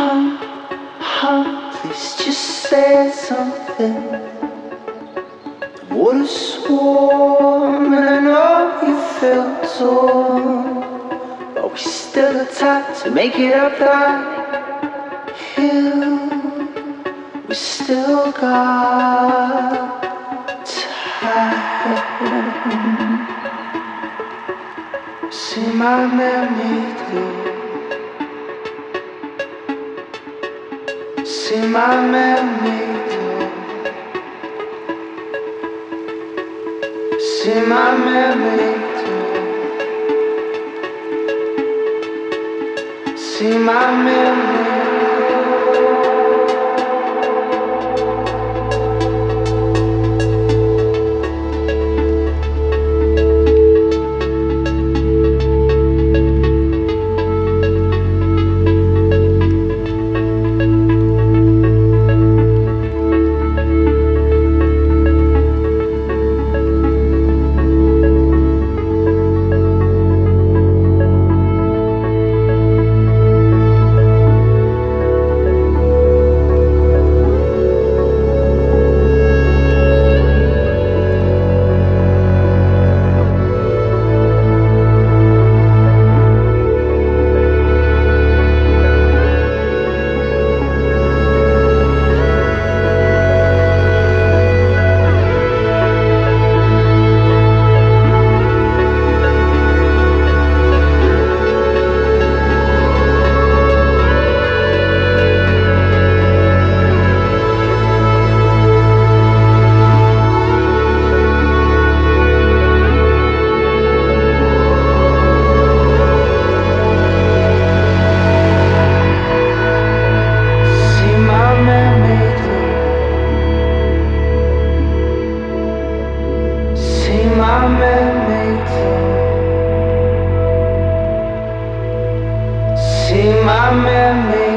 Please just say something. The water's warm and I know you feel torn, but we still got time to make it up that hill. We still got time. See my memory through. See my memory through. See my memory through. See my memory. See my memory.